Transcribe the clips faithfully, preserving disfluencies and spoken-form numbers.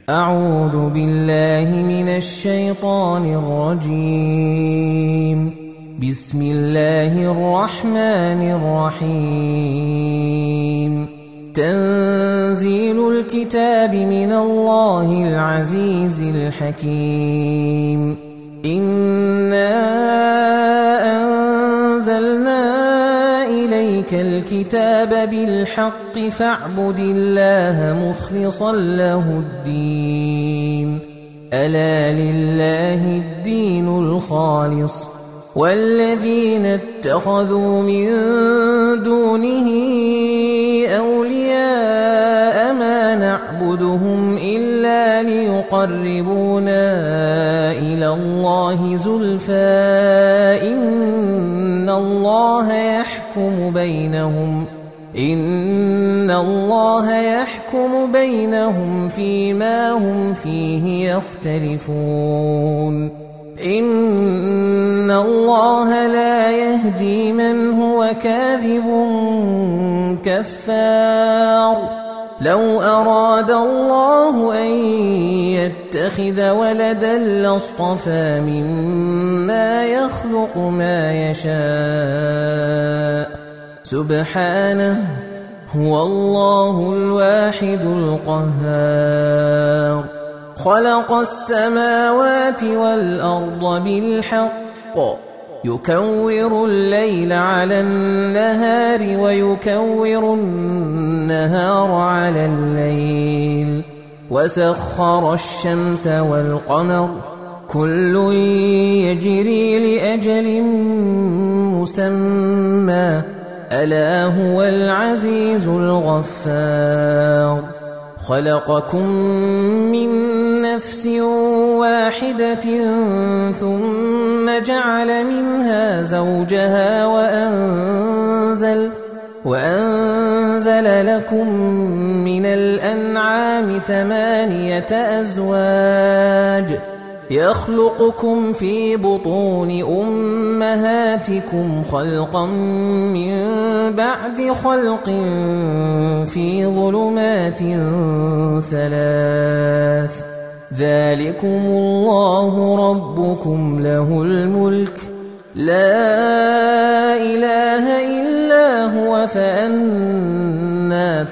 أعوذ بالله من الشيطان الرجيم. بسم الله الرحمن الرحيم. تنزيل الكتاب من الله العزيز الحكيم. إنا أنزلنا إليك الكتاب بالحق فاعبد الله مخلصا له الدين. ألا لله الدين الخالص والذين اتخذوا من دونه أولياء ما نعبدهم إلا ليقربونا إلى الله زلفى إن الله يحكم بينهم إن الله يحكم بينهم فيما هم فيه يختلفون. إن الله لا يهدي من هو كاذب كفار. لو أراد الله أن يتخذ ولدا لاصطفى مما يخلق ما يشاء سبحانه هو الله الواحد القهار. خلق السماوات والأرض بالحق يكور الليل على النهار ويكور النهار على الليل وسخر الشمس والقمر كل يجري لأجل مسمى ألا هو العزيز الغفار. خلقكم من نفس واحدة ثم جعل منها زوجها وأنزل, وأنزل لكم من الأنعام ثمانية أزواج يخلقكم في بطون أمهاتكم خلقا من بعد خلق في ظلمات ثلاث ذلكم الله ربكم له الملك لا إله إلا هو فأنى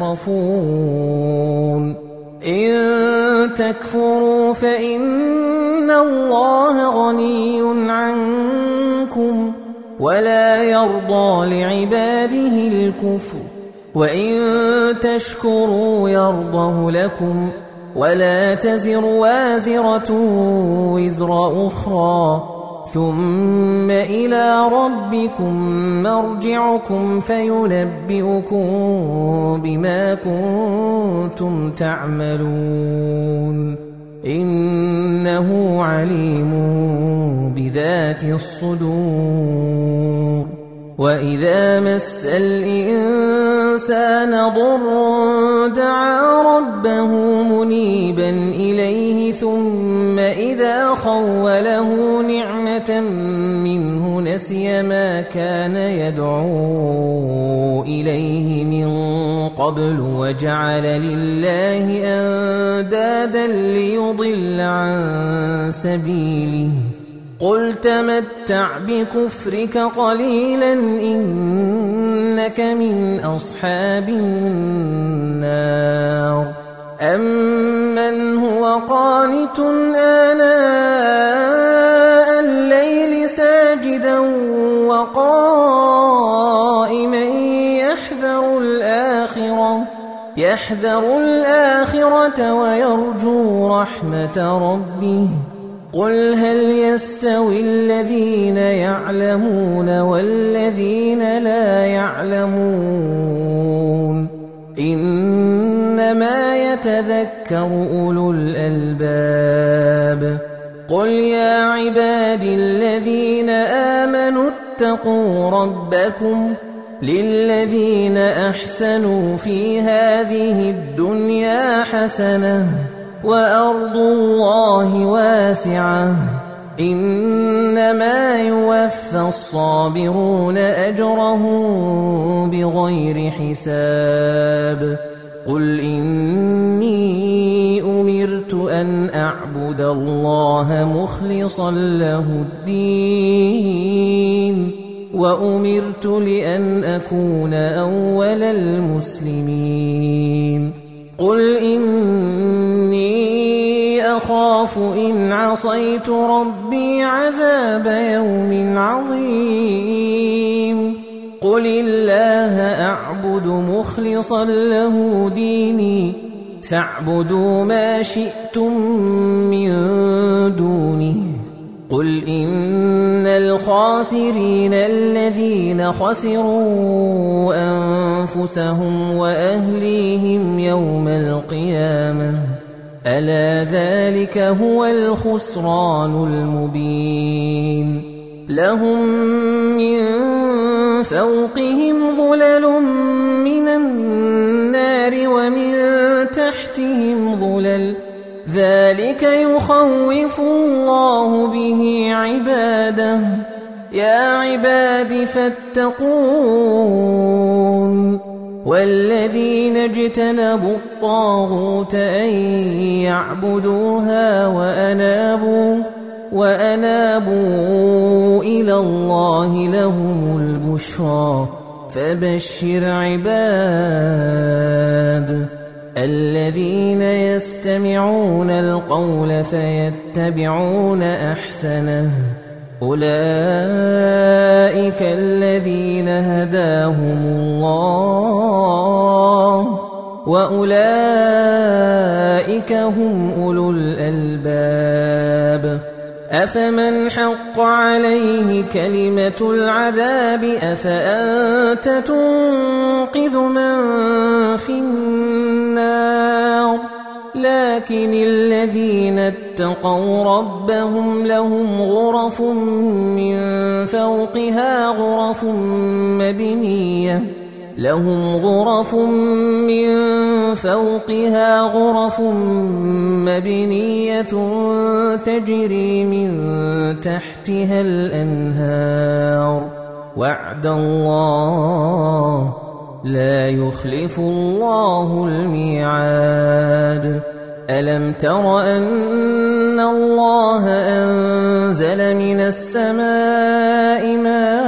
تصرفون. إن تكفروا فإن الله غني عنكم ولا يرضى لعباده الكفر وإن تشكروا يرضه لكم ولا تزر وازرة وزر أخرى ثم إلى ربكم مرجعكم فينبئكم بما كنتم تعملون. إنه عليم بذات الصدور. وإذا مس الإنسان ضر دعا ربه منيبا إليه ثم إذا خوله نعمة منه نسي ما كان يدعو إليه من قبل وجعل لله أندادا ليضل عن سبيله. قل تمتع بكفرك قليلا إنك من أصحاب النار. أمن هو قانت آناء الليل ساجدا وقائما يحذر الآخرة يحذر الآخرة ويرجو رحمة ربه. قل هل يستوي الذين يعلمون والذين لا يعلمون إنما يتذكر أولو الألباب. قل يا عبادي الذين آمنوا اتقوا ربكم للذين أحسنوا في هذه الدنيا حسنة وأرض الله واسعة إنما يوفى الصابرون أجرهم بغير حساب. قل إني أمرت أمرت أن أعبد الله مخلصا له الدين وأمرت لأن أكون أول المسلمين قل إني أخاف إن عصيت ربي عذاب يوم عظيم قل الله أعبد مخلصا له ديني فاعبدوا ما شئتم من دونه قل إن الخاسرين الذين خسروا أنفسهم وأهليهم يوم القيامة ألا ذلك هو الخسران المبين لهم من فوقهم ظلل من النار ومن تحتهم ظلل ذلك يخوف الله به عباده يا عباد فاتقون والذين اجتنبوا الطاغوت أن يعبدوها وأنابوا وأنابوا إلى الله لهم البشرى فبشر عباد الذين يستمعون القول فيتبعون أحسنه أولئك الذين هداهم الله وأولئك هم أولو الألباب أفمن حق عليه كلمة العذاب أفأنت تنقذ من في النار لكن الذين اتقوا ربهم لهم غرف من فوقها غرف مبنية لهم غرف من فوقها غرف مبنية تجري من تحتها الأنهار وعد الله لا يخلف الله الميعاد ألم تر أن الله أنزل من السماء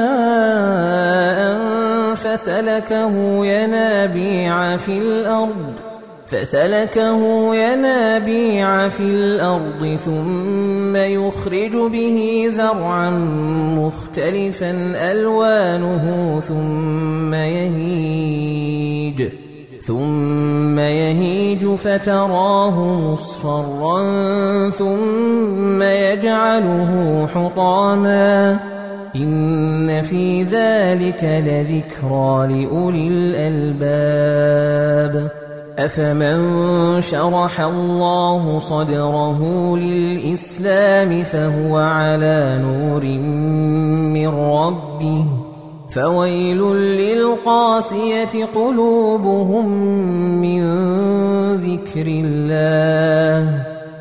ماء فسلكه ينابيع في الأرض فسلكه ينابيع في الأرض ثم يخرج به زرعا مختلفا ألوانه ثم يهيج ثم يهيج فتراه مصفرا ثم يجعله حطاما إن في ذلك لذكرى لأولي الألباب أفمن شرح الله صدره للإسلام فهو على نور من ربه فويل للقاسية قلوبهم من ذكر الله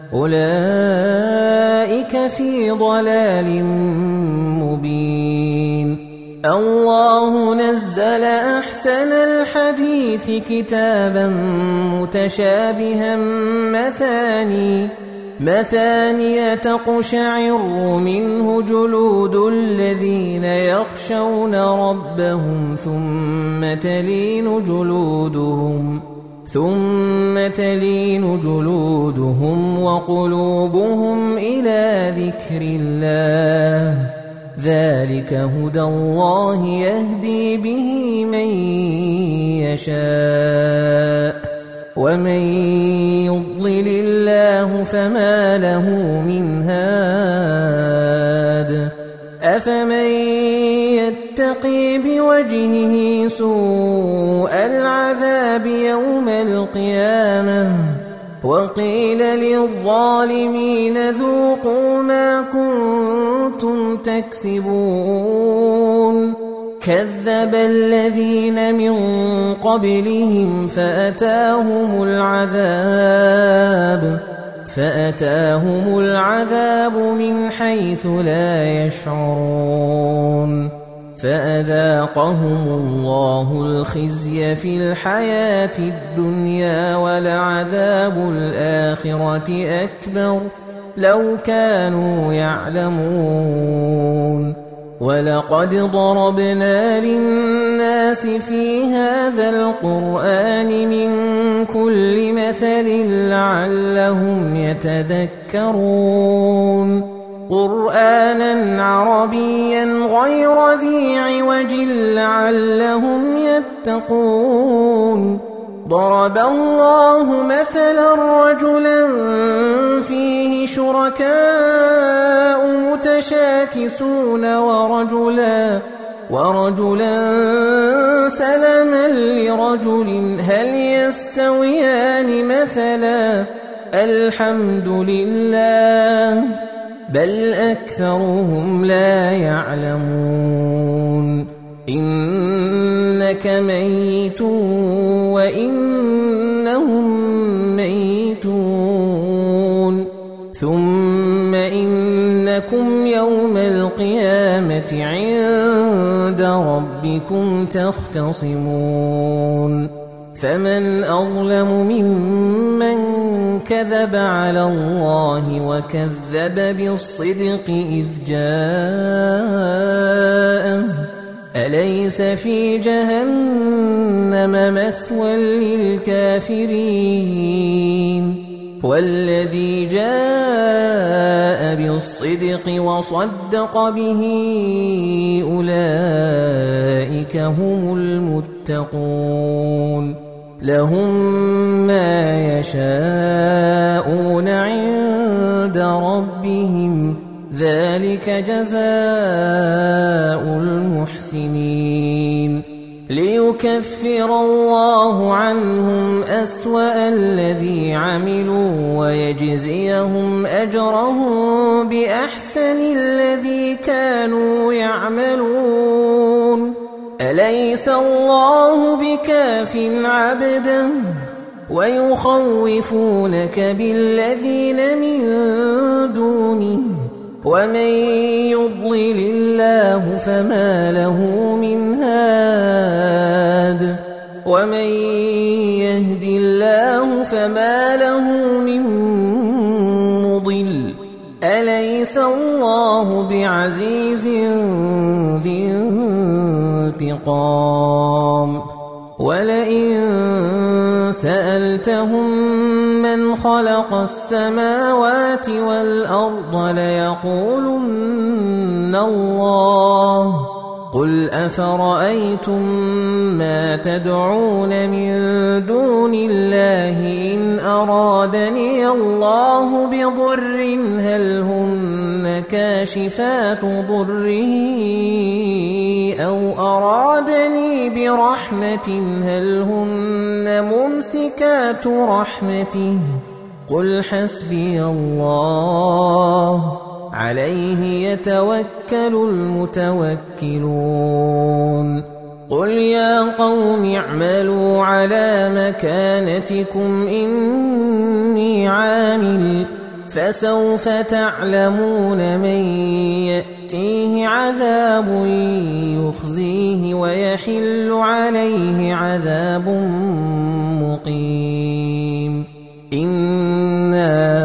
أولئك في ضلال مبين الله نزل أحسن الحديث كتابا متشابها مثاني مثانية تقشعر منه جلود الذين يخشون ربهم ثم تلين جلودهم ثم تلين جلودهم وقلوبهم إلى ذكر الله ذلك هدى الله يهدي به من يشاء ومن يضلل الله فما له من هاد أفمن يتقي بوجهه سوء العذاب يوم القيامة وقيل للظالمين ذوقوا ما كنتم تكسبون كذب الذين من قبلهم فأتاهم العذاب فأتاهم العذاب من حيث لا يشعرون فأذاقهم الله الخزي في الحياة الدنيا ولعذاب الآخرة أكبر لو كانوا يعلمون ولقد ضربنا للناس في هذا القرآن من كل مثل لعلهم يتذكرون قرآنا عربيا غير ذي عوج لعلهم يتقون ضرب الله مثلا رجلا فيه شركاء متشاكسون ورجلا ورجلا سلما لرجل هل يستويان مثلا الحمد لله بل أكثرهم لا يعلمون إنك ميت وإنهم ميتون ثم إنكم يوم القيامة عند ربكم تختصمون فمن أظلم ممن كذب على الله وكذب بالصدق إذ جاءه أليس في جهنم مثوى للكافرين والذي جاء بالصدق وصدق به أولئك هم المتقون لهم ما يشاءون عند ربهم ذلك جزاء المحسنين ليكفر الله عنهم أسوأ الذي عملوا ويجزيهم أجرهم بأحسن الذي كانوا يعملون أليس الله بكاف عبده ويخوفونك بالذين من دونه ومن يضلل الله فما له من هاد ومن يهد الله فما له من مضل أليس الله بعزيز ذي انتقام ولئن سألتهم من خلق السماوات والأرض ليقولن الله قل أفرأيتم ما تدعون من دون الله إن أرادني الله بضر هل هن كاشفات ضره أو أرادني برحمة هل هن ممسكات رحمته قل حسبي الله عليه يتوكل المتوكلون قل يا قوم اعملوا على مكانتكم إني عامل فسوف تعلمون من يأتيه عذاب يخزيه ويحل عليه عذاب مقيم إنا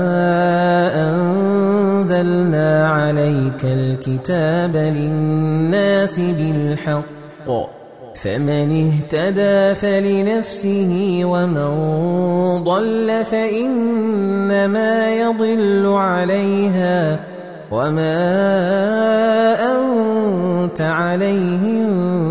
أنزلنا عليك الكتاب للناس بالحق فمن اهتدى فلنفسه ومن ضل فإنما يضل عليها وما أنت عليهم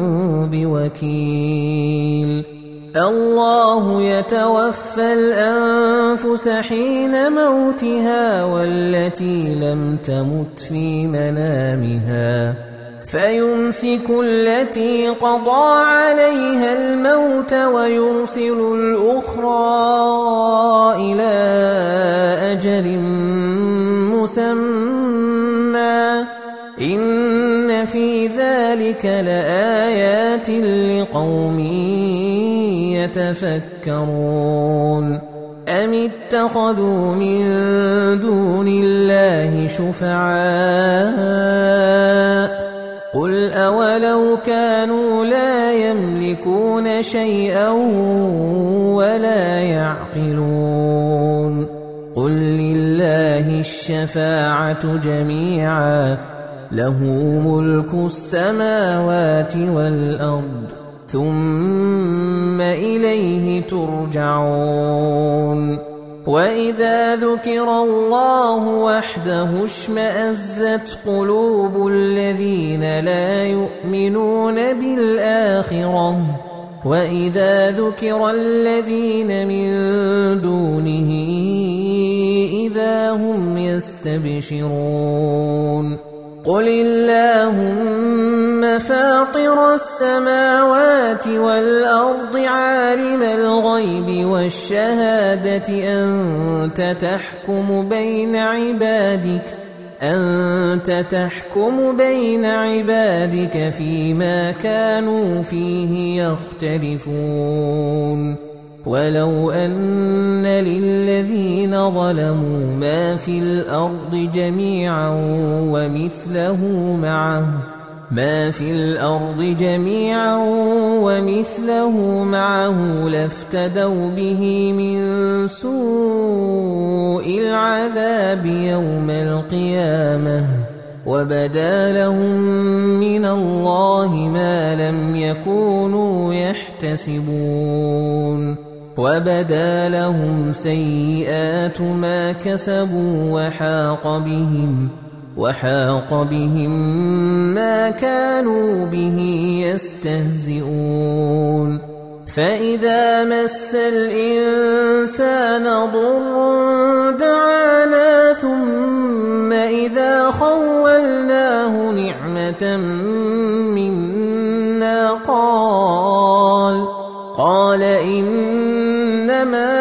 بوكيل الله يتوفى الأنفس حين موتها والتي لم تمت في منامها فيمسك التي قضى عليها الموت ويرسل الأخرى إلى أجل مسمى إن في ذلك لآيات لقوم يتفكرون أم اتخذوا من دون الله شفعاء قل أولو كانوا لا يملكون شيئا ولا يعقلون قل لله الشفاعة جميعا له ملك السماوات والأرض ثم إليه ترجعون وإذا ذكر الله وحده اشمأزت قلوب الذين لا يؤمنون بالآخرة وإذا ذكر الذين من دونه إذا هم يستبشرون قل اللهم فاطر السماوات والأرض عالم الغيب والشهادة أنت تحكم بين عبادك أنت تحكم بين عبادك فيما كانوا فيه يختلفون ولو أن للذين ظلموا ما في الأرض جميعا ومثله معه ما في الأرض جميعا ومثله معه لافتدوا به من سوء العذاب يوم القيامة وبدا لهم من الله ما لم يكونوا يحتسبون وبدا لهم سيئات ما كسبوا وحاق بهم وحاق بهم ما كانوا به يستهزئون فإذا مس الإنسان ضر دعانا ثم إذا خولناه نعمة منا قال قال إنما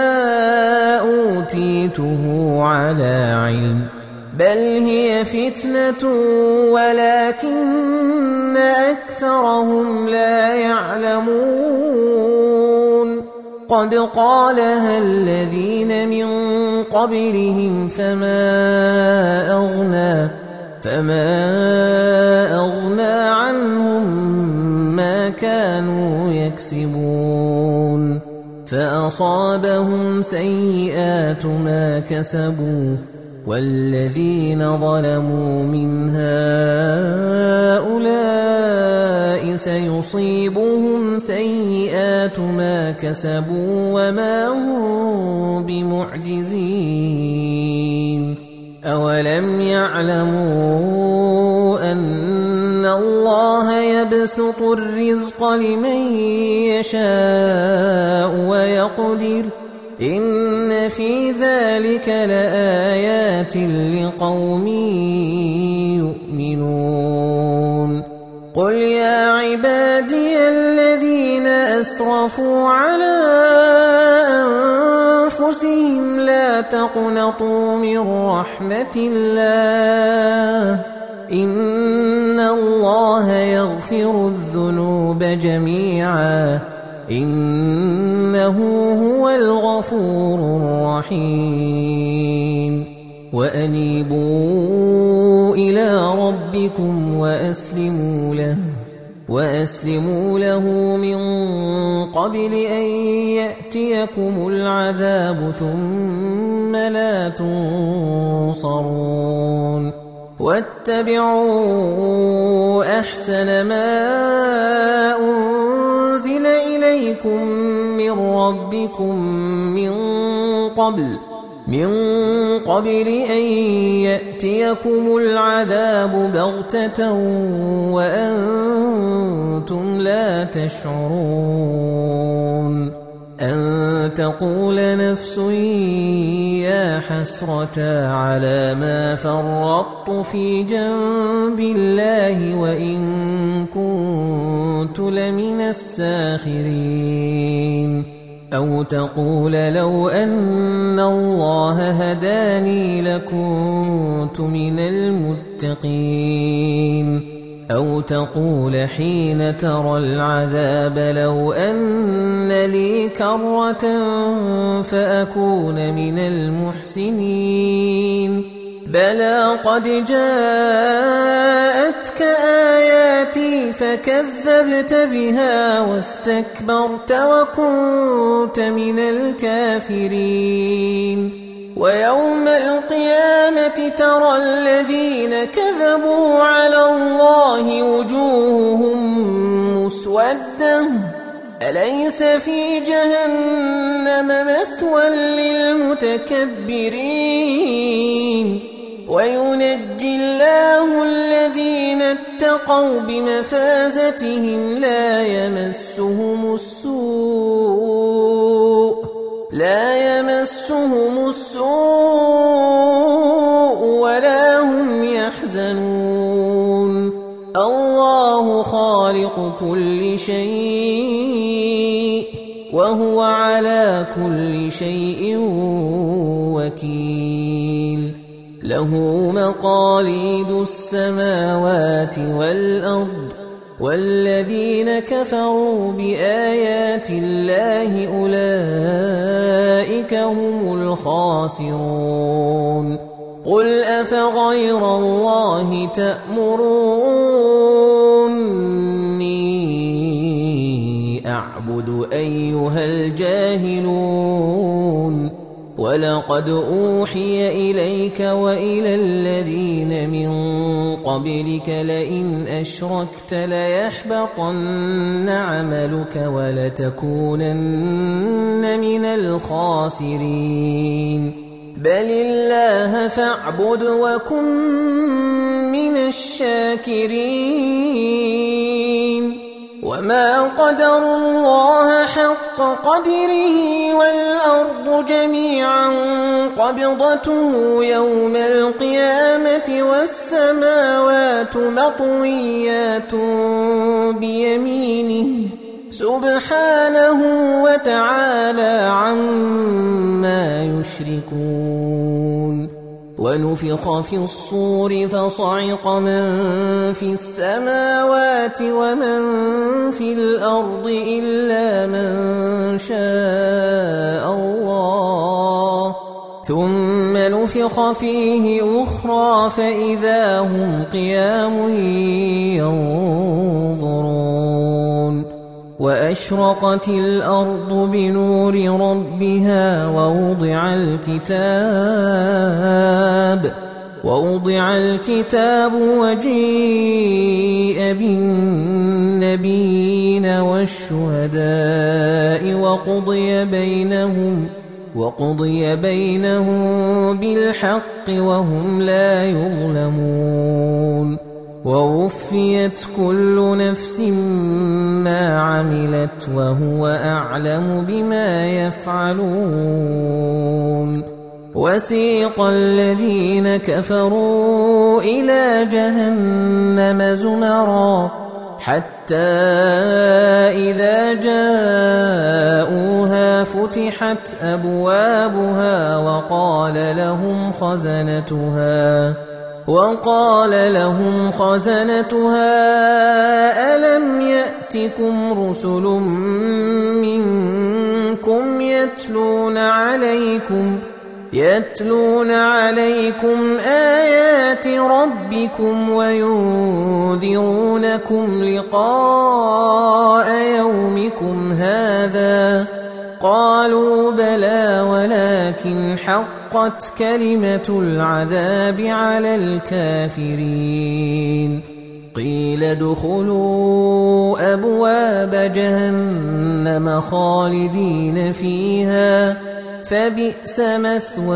أوتيته على علم بل هي فتنة ولكن أكثرهم لا يعلمون قد قالها الذين من قبلهم فما أغنى فما أغنى عنهم ما كانوا يكسبون فأصابهم سيئات ما كسبوا والذين ظلموا من هؤلاء سيصيبهم سيئات ما كسبوا وما هم بمعجزين أولم يعلموا أن الله يبسط الرزق لمن يشاء ويقدر إن في ذلك لآيات لقوم يؤمنون قل يا عبادي الذين أسرفوا على أنفسهم لا تقنطوا من رحمة الله إن الله يغفر الذنوب جميعا إنه هو الغفور الرحيم وأنيبوا إلى ربكم وأسلموا له وأسلموا له من قبل أن يأتيكم العذاب ثم لا تنصرون واتبعوا أحسن ما أنزل إليكم من ربكم من قبل من قبل أن يأتيكم العذاب بغتة وأنتم لا تشعرون أن تقول نفس يا حسرة على ما فرطت في جنب الله وإن كنت لمن الساخرين أو تقول لو أن الله هداني لكنت من المتقين أو تقول حين ترى العذاب لو أن لي كرة فأكون من المحسنين بلى قد جاءتك آياتي فكذبت بها واستكبرت وكنت من الكافرين ويوم القيامة ترى الذين كذبوا على الله وجوههم مسودة أليس في جهنم مثوى للمتكبرين وينجي الله الذين اتقوا بمفازتهم لا يمسهم السوء لا يمسهم السوء ولا هم يحزنون الله خالق كل شيء وهو على كل شيء وكيل له مقاليد السماوات والأرض والذين كفروا بآيات الله أولئك هم الخاسرون قل أفغير الله تأمروني أعبد أيها الجاهلون ولقد أوحي إليك وإلى الذين من قبلك لئن أشركت ليحبطن عملك ولتكونن من الخاسرين بل الله فاعبد وكن من الشاكرين وما قدروا الله حق قدره والأرض جميعا قبضته يوم القيامة والسماوات مطويات بيمينه سبحانه وتعالى عما يشركون ونفخ في الصور فصعق من في السماوات ومن في الأرض إلا من شاء الله ثم نفخ فيه أخرى فإذا هم قيام ينظرون وأشرقت الأرض بنور ربها ووضع الكتاب ووضع الكتاب وجيء بالنبيين والشهداء وقضي بينهم وقضي بينهم بالحق وهم لا يظلمون ووفيت كل نفس ما عملت وهو أعلم بما يفعلون وسيق الذين كفروا إلى جهنم زمرا حتى إذا جاءوها فتحت أبوابها وقال لهم خزنتها وقال لهم خزنتها ألم يأتكم رسل منكم يتلون عليكم يتلون عليكم آيات ربكم وينذرونكم لقاء يومكم هذا قالوا بلى ولكن حقت كلمة العذاب على الكافرين قيل ادخلوا أبواب جهنم خالدين فيها فبئس مثوى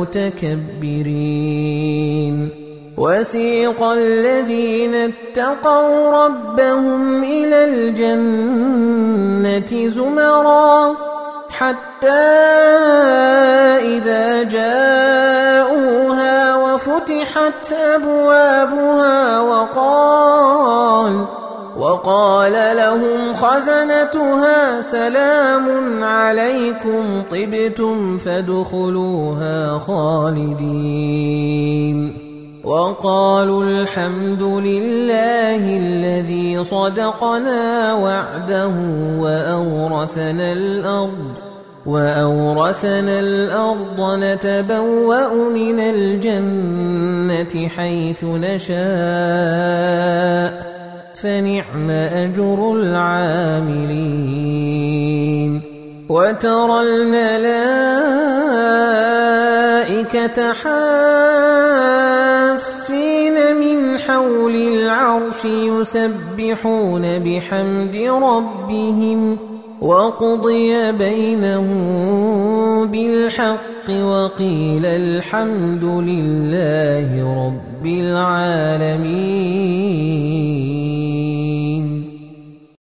المتكبرين وسيق الذين اتقوا ربهم إلى الجنة زمرا حتى إذا جاءوها وفتحت أبوابها وقال وقال لهم خزنتها سلام عليكم طبتم فادخلوها خالدين وقالوا الحمد لله الذي صدقنا وعده وأورثنا الأرض وأورثنا الأرض نتبوأ من الجنة حيث نشاء فنعم أجر العاملين وترى الملائكة حافين من حول العرش يسبحون بحمد ربهم وقضي بينهم بالحق وقيل الحمد لله رب العالمين